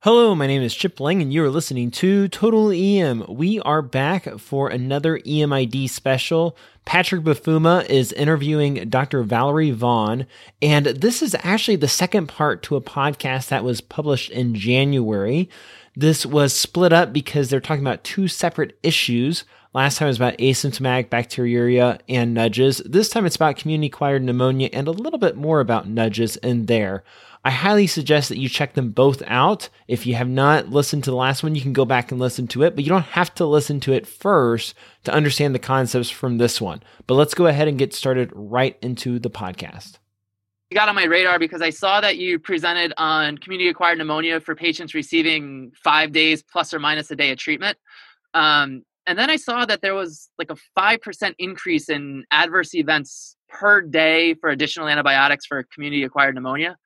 Hello, my name is Chip Lang, and you are listening to Total EM. We are back for another EMID special. Patrick Bafuma is interviewing Dr. Valerie Vaughn, and this is actually the second part to a podcast that was published in January. This was split up because they're talking about two separate issues. Last time it was about asymptomatic bacteriuria and nudges. This time it's about community-acquired pneumonia and a little bit more about nudges in there. I highly suggest that you check them both out. If you have not listened to the last one, you can go back and listen to it, but you don't have to listen to it first to understand the concepts from this one. But let's go ahead and get started right into the podcast. You got on my radar because I saw that you presented on community-acquired pneumonia for patients receiving 5 days plus or minus a day of treatment. And then I saw that there was like a 5% increase in adverse events per day for additional antibiotics for community-acquired pneumonia.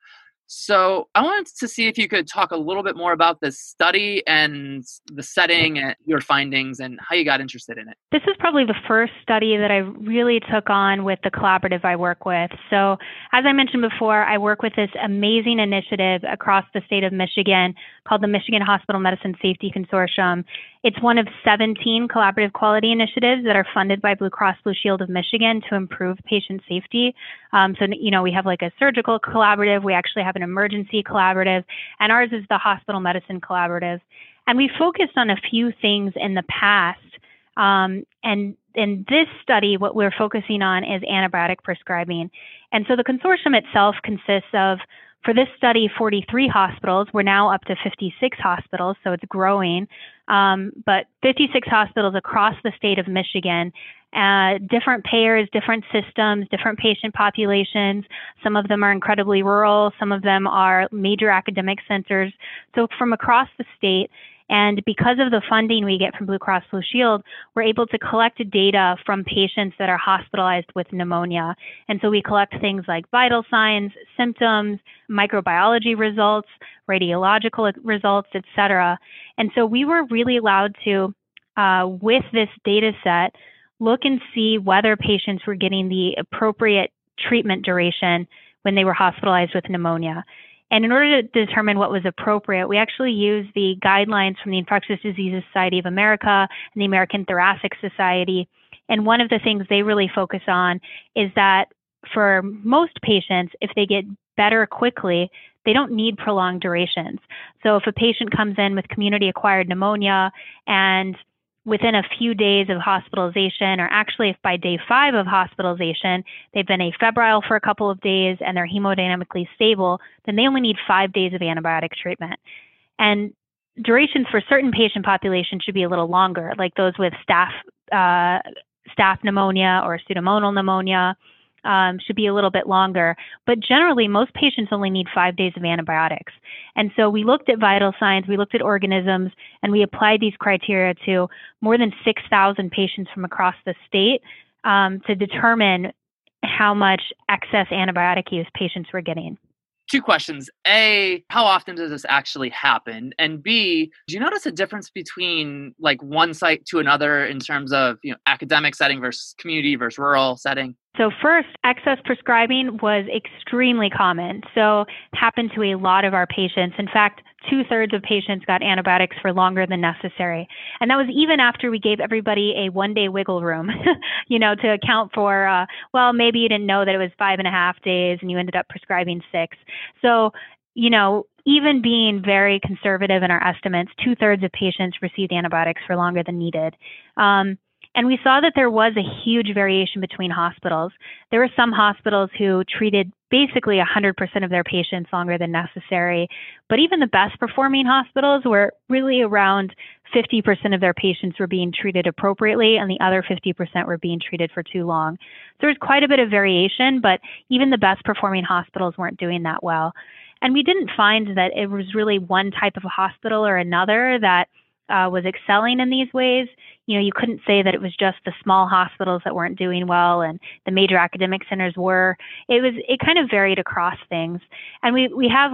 So I wanted to see if you could talk a little bit more about this study and the setting and your findings and how you got interested in it. This is probably the first study that I really took on with the collaborative I work with. So as I mentioned before, I work with this amazing initiative across the state of Michigan called the Michigan Hospital Medicine Safety Consortium. It's one of 17 collaborative quality initiatives that are funded by Blue Cross Blue Shield of Michigan to improve patient safety. We have like a surgical collaborative, we actually have an emergency collaborative, and ours is the hospital medicine collaborative. And we focused on a few things in the past. And in this study, what we're focusing on is antibiotic prescribing. And so the consortium itself consists of, for this study, 43 hospitals. We're now up to 56 hospitals, so it's growing. But 56 hospitals across the state of Michigan, different payers, different systems, different patient populations. Some of them are incredibly rural. Some of them are major academic centers. So from across the state, and because of the funding we get from Blue Cross Blue Shield, we're able to collect data from patients that are hospitalized with pneumonia. And so we collect things like vital signs, symptoms, microbiology results, radiological results, et cetera. And so we were really allowed to, with this data set, look and see whether patients were getting the appropriate treatment duration when they were hospitalized with pneumonia. And in order to determine what was appropriate, we actually used the guidelines from the Infectious Diseases Society of America and the American Thoracic Society. And one of the things they really focus on is that for most patients, if they get better quickly, they don't need prolonged durations. So if a patient comes in with community-acquired pneumonia and within a few days of hospitalization, or actually if by day 5 of hospitalization, they've been afebrile for a couple of days and they're hemodynamically stable, then they only need 5 days of antibiotic treatment. And durations for certain patient populations should be a little longer, like those with staph pneumonia or pseudomonal pneumonia. Should be a little bit longer. But generally, most patients only need 5 days of antibiotics. And so we looked at vital signs, we looked at organisms, and we applied these criteria to more than 6,000 patients from across the state to determine how much excess antibiotic use patients were getting. 2 questions. A, how often does this actually happen? And B, do you notice a difference between like one site to another in terms of academic setting versus community versus rural setting? So first, excess prescribing was extremely common. So it happened to a lot of our patients. In fact, 2/3 of patients got antibiotics for longer than necessary. And that was even after we gave everybody a 1-day wiggle room, to account for, maybe you didn't know that it was 5.5 days and you ended up prescribing 6. So, even being very conservative in our estimates, 2/3 of patients received antibiotics for longer than needed. And we saw that there was a huge variation between hospitals. There were some hospitals who treated basically 100% of their patients longer than necessary. But even the best performing hospitals were really around 50% of their patients were being treated appropriately and the other 50% were being treated for too long. So there's quite a bit of variation, but even the best performing hospitals weren't doing that well. And we didn't find that it was really one type of a hospital or another that was excelling in these ways. You couldn't say that it was just the small hospitals that weren't doing well and the major academic centers were. It kind of varied across things. And we have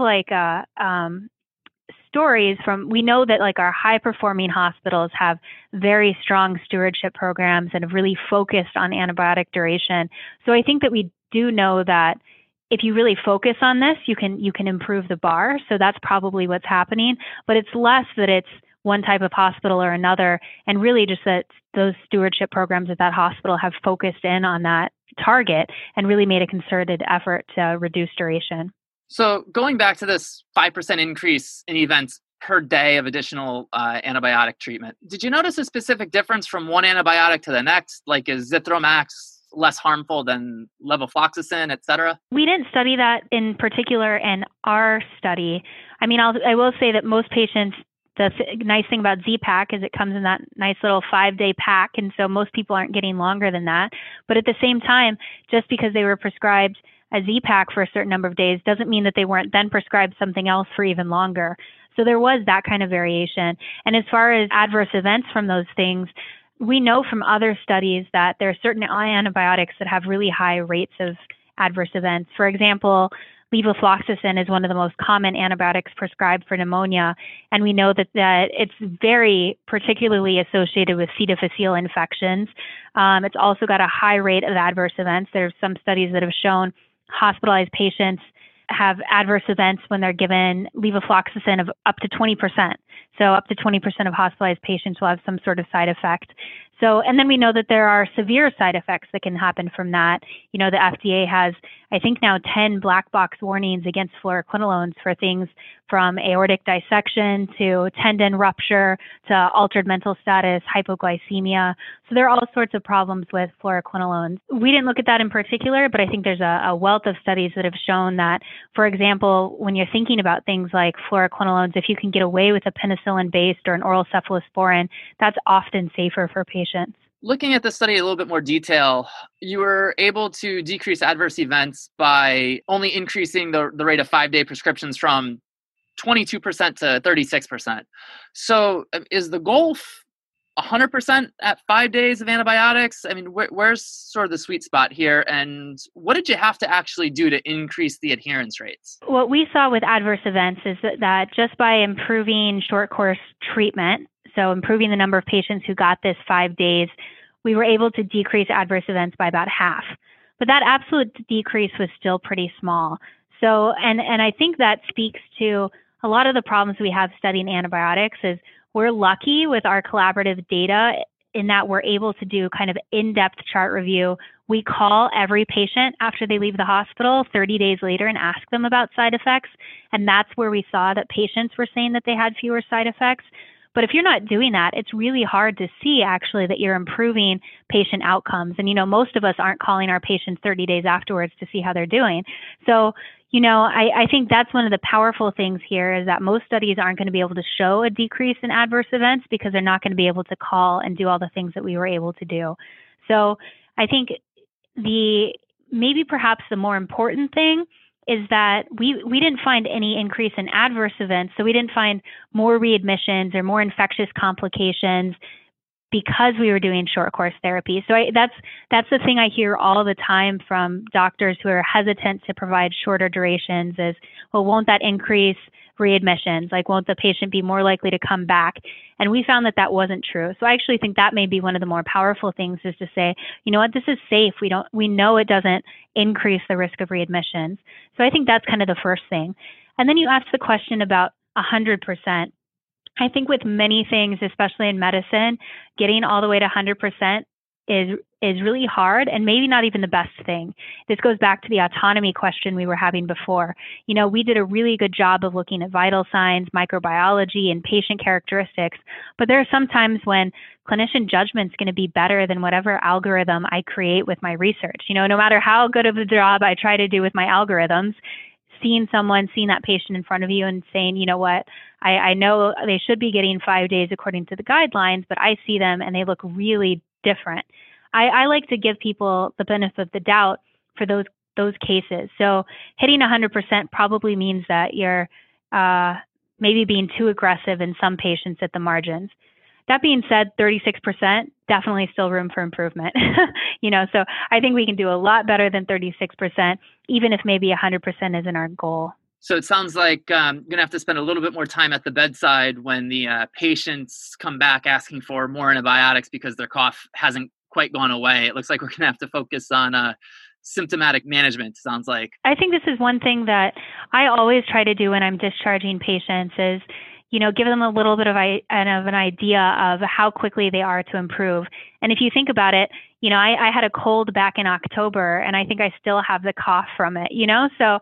stories we know that like our high performing hospitals have very strong stewardship programs and have really focused on antibiotic duration. So I think that we do know that if you really focus on this, you can improve the bar. So that's probably what's happening, but it's less that it's one type of hospital or another, and really just that those stewardship programs at that hospital have focused in on that target and really made a concerted effort to reduce duration. So going back to this 5% increase in events per day of additional antibiotic treatment, did you notice a specific difference from one antibiotic to the next? Like, is Zithromax less harmful than levofloxacin, et cetera? We didn't study that in particular in our study. I mean, I will say that most patients, the nice thing about Z-Pak is it comes in that nice little 5-day pack, and so most people aren't getting longer than that. But at the same time, just because they were prescribed a Z-Pak for a certain number of days doesn't mean that they weren't then prescribed something else for even longer. So there was that kind of variation. And as far as adverse events from those things, we know from other studies that there are certain antibiotics that have really high rates of adverse events. For example, levofloxacin is one of the most common antibiotics prescribed for pneumonia, and we know that it's very particularly associated with C. difficile infections. It's also got a high rate of adverse events. There are some studies that have shown hospitalized patients have adverse events when they're given levofloxacin of up to 20%. So up to 20% of hospitalized patients will have some sort of side effect. So, and then we know that there are severe side effects that can happen from that. You know, the FDA has, I think now 10 black box warnings against fluoroquinolones for things from aortic dissection to tendon rupture to altered mental status, hypoglycemia. So there are all sorts of problems with fluoroquinolones. We didn't look at that in particular, but I think there's a wealth of studies that have shown that, for example, when you're thinking about things like fluoroquinolones, if you can get away with a penicillin-based or an oral cephalosporin, that's often safer for patients. Looking at the study in a little bit more detail, you were able to decrease adverse events by only increasing the rate of 5-day prescriptions from 22% to 36%. So is the goal 100% at 5 days of antibiotics? I mean, where's sort of the sweet spot here? And what did you have to actually do to increase the adherence rates? What we saw with adverse events is that just by improving short course treatment, so improving the number of patients who got this 5 days, we were able to decrease adverse events by about half. But that absolute decrease was still pretty small. So, and I think that speaks to a lot of the problems we have studying antibiotics is we're lucky with our collaborative data in that we're able to do kind of in-depth chart review. We call every patient after they leave the hospital 30 days later and ask them about side effects. And that's where we saw that patients were saying that they had fewer side effects. But if you're not doing that, it's really hard to see actually that you're improving patient outcomes. And, you know, most of us aren't calling our patients 30 days afterwards to see how they're doing. So, you know, I think that's one of the powerful things here is that most studies aren't going to be able to show a decrease in adverse events because they're not going to be able to call and do all the things that we were able to do. So I think maybe perhaps the more important thing is that we didn't find any increase in adverse events. So we didn't find more readmissions or more infectious complications because we were doing short course therapy. So that's the thing I hear all the time from doctors who are hesitant to provide shorter durations is, well, won't that increase readmissions? Like, won't the patient be more likely to come back? And we found that wasn't true. So I actually think that may be one of the more powerful things is to say, you know what, this is safe. We know it doesn't increase the risk of readmissions. So I think that's kind of the first thing. And then you asked the question about 100%. I think with many things, especially in medicine, getting all the way to 100% is really hard and maybe not even the best thing. This goes back to the autonomy question we were having before. You know, we did a really good job of looking at vital signs, microbiology, and patient characteristics, but there are some times when clinician judgment's going to be better than whatever algorithm I create with my research. You know, no matter how good of a job I try to do with my algorithms, seeing that patient in front of you and saying, you know what, I know they should be getting 5 days according to the guidelines, but I see them and they look really different. I like to give people the benefit of the doubt for those cases. So hitting 100% probably means that you're maybe being too aggressive in some patients at the margins. That being said, 36%, definitely still room for improvement. You know, so I think we can do a lot better than 36%, even if maybe 100% isn't our goal. So it sounds like you're going to have to spend a little bit more time at the bedside when the patients come back asking for more antibiotics because their cough hasn't quite gone away. It looks like we're going to have to focus on symptomatic management, sounds like. I think this is one thing that I always try to do when I'm discharging patients is, give them a little bit of an idea of how quickly they are to improve. And if you think about it, I had a cold back in October, and I think I still have the cough from it, So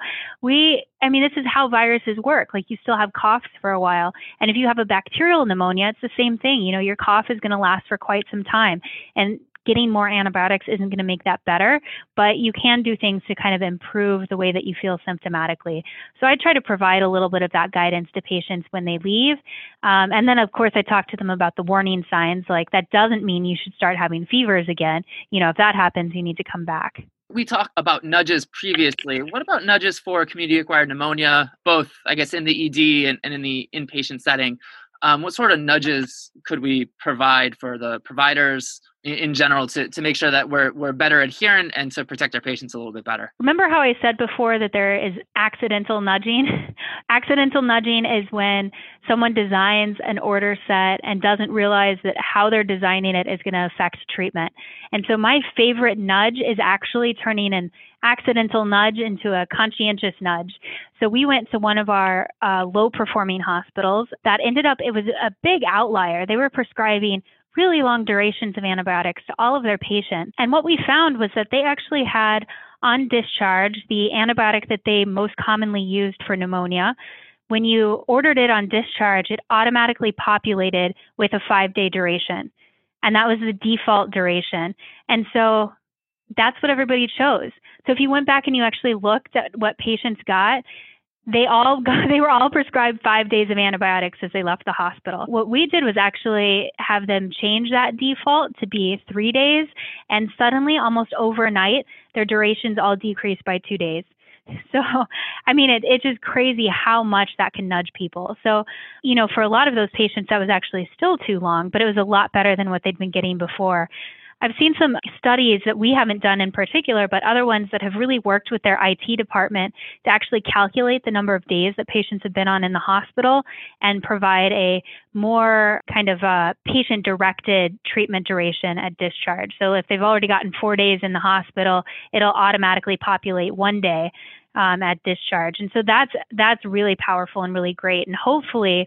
this is how viruses work. Like, you still have coughs for a while. And if you have a bacterial pneumonia, it's the same thing. Your cough is going to last for quite some time. And getting more antibiotics isn't going to make that better, but you can do things to kind of improve the way that you feel symptomatically. So I try to provide a little bit of that guidance to patients when they leave. And then, of course, I talk to them about the warning signs. Like, that doesn't mean you should start having fevers again. If that happens, you need to come back. We talked about nudges previously. What about nudges for community-acquired pneumonia, both, I guess, in the ED and in the inpatient setting? What sort of nudges could we provide for the providers in general to make sure that we're better adherent and to protect our patients a little bit better? Remember how I said before that there is accidental nudging? Accidental nudging is when someone designs an order set and doesn't realize that how they're designing it is going to affect treatment. And so my favorite nudge is actually turning an accidental nudge into a conscientious nudge. So we went to one of our low-performing hospitals that ended up, it was a big outlier. They were prescribing really long durations of antibiotics to all of their patients. And what we found was that they actually had on discharge the antibiotic that they most commonly used for pneumonia. When you ordered it on discharge, it automatically populated with a 5-day duration. And that was the default duration. And so that's what everybody chose. So if you went back and you actually looked at what patients got, they were all prescribed 5 days of antibiotics as they left the hospital. What we did was actually have them change that default to be 3 days, and suddenly, almost overnight, their durations all decreased by 2 days. So, it's just crazy how much that can nudge people. So, for a lot of those patients, that was actually still too long, but it was a lot better than what they'd been getting before. I've seen some studies that we haven't done in particular, but other ones that have really worked with their IT department to actually calculate the number of days that patients have been on in the hospital and provide a more kind of patient-directed treatment duration at discharge. So if they've already gotten 4 days in the hospital, it'll automatically populate 1 day at discharge. And so that's really powerful and really great. And hopefully,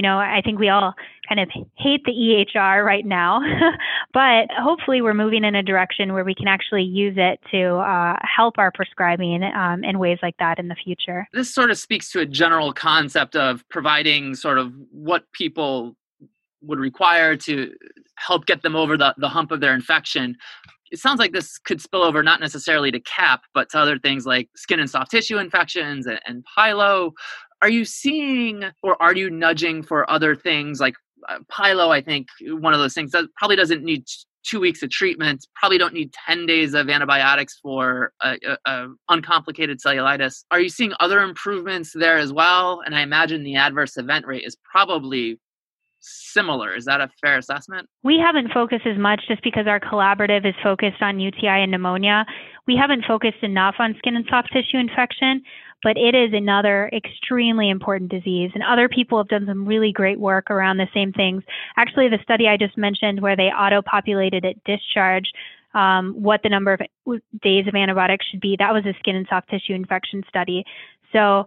I think we all kind of hate the EHR right now, but hopefully we're moving in a direction where we can actually use it to help our prescribing in ways like that in the future. This sort of speaks to a general concept of providing sort of what people would require to help get them over the hump of their infection. It sounds like this could spill over not necessarily to CAP, but to other things like skin and soft tissue infections and pyelo. Are you seeing, or are you nudging for other things like pyelo? I think one of those things that probably doesn't need 2 weeks of treatment, probably don't need 10 days of antibiotics for uncomplicated cellulitis. Are you seeing other improvements there as well? And I imagine the adverse event rate is probably similar. Is that a fair assessment? We haven't focused as much just because our collaborative is focused on UTI and pneumonia. We haven't focused enough on skin and soft tissue infection, but it is another extremely important disease. And other people have done some really great work around the same things. Actually, the study I just mentioned where they auto-populated at discharge what the number of days of antibiotics should be, that was a skin and soft tissue infection study. So,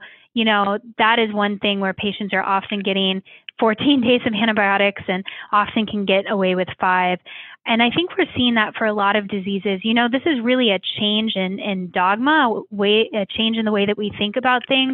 that is one thing where patients are often getting 14 days of antibiotics and often can get away with 5. And I think we're seeing that for a lot of diseases. This is really a change in dogma, a change in the way that we think about things.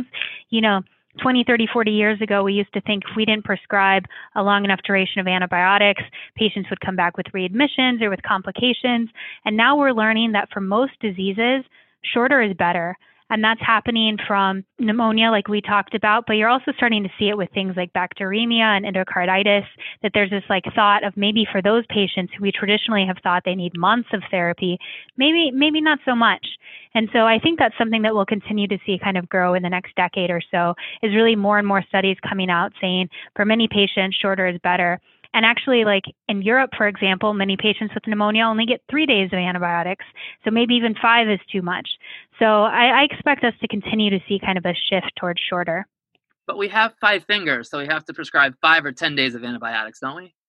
20, 30, 40 years ago, we used to think if we didn't prescribe a long enough duration of antibiotics, patients would come back with readmissions or with complications. And now we're learning that for most diseases, shorter is better. And that's happening from pneumonia, like we talked about, but you're also starting to see it with things like bacteremia and endocarditis, that there's this thought of maybe for those patients who we traditionally have thought they need months of therapy, maybe not so much. And so I think that's something that we'll continue to see kind of grow in the next decade or so, is really more and more studies coming out saying for many patients, shorter is better. And actually, like in Europe, for example, many patients with pneumonia only get 3 days of antibiotics. So maybe even 5 is too much. So I expect us to continue to see kind of a shift towards shorter. But we have 5 fingers, so we have to prescribe 5 or 10 days of antibiotics, don't we?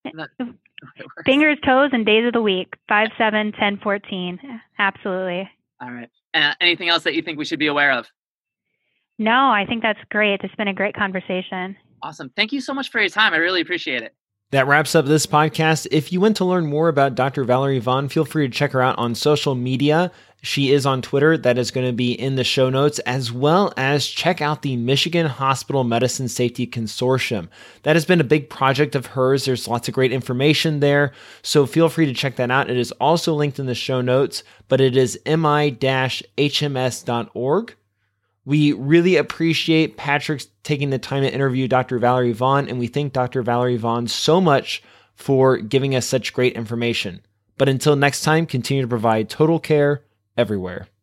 Fingers, toes, and days of the week, 5, 7, 10, 14. Absolutely. All right. Anything else that you think we should be aware of? No, I think that's great. It's been a great conversation. Awesome. Thank you so much for your time. I really appreciate it. That wraps up this podcast. If you want to learn more about Dr. Valerie Vaughn, feel free to check her out on social media. She is on Twitter. That is going to be in the show notes, as well as check out the Michigan Hospital Medicine Safety Consortium. That has been a big project of hers. There's lots of great information there, so feel free to check that out. It is also linked in the show notes, but it is mi-hms.org. We really appreciate Patrick taking the time to interview Dr. Valerie Vaughn, and we thank Dr. Valerie Vaughn so much for giving us such great information. But until next time, continue to provide total care everywhere.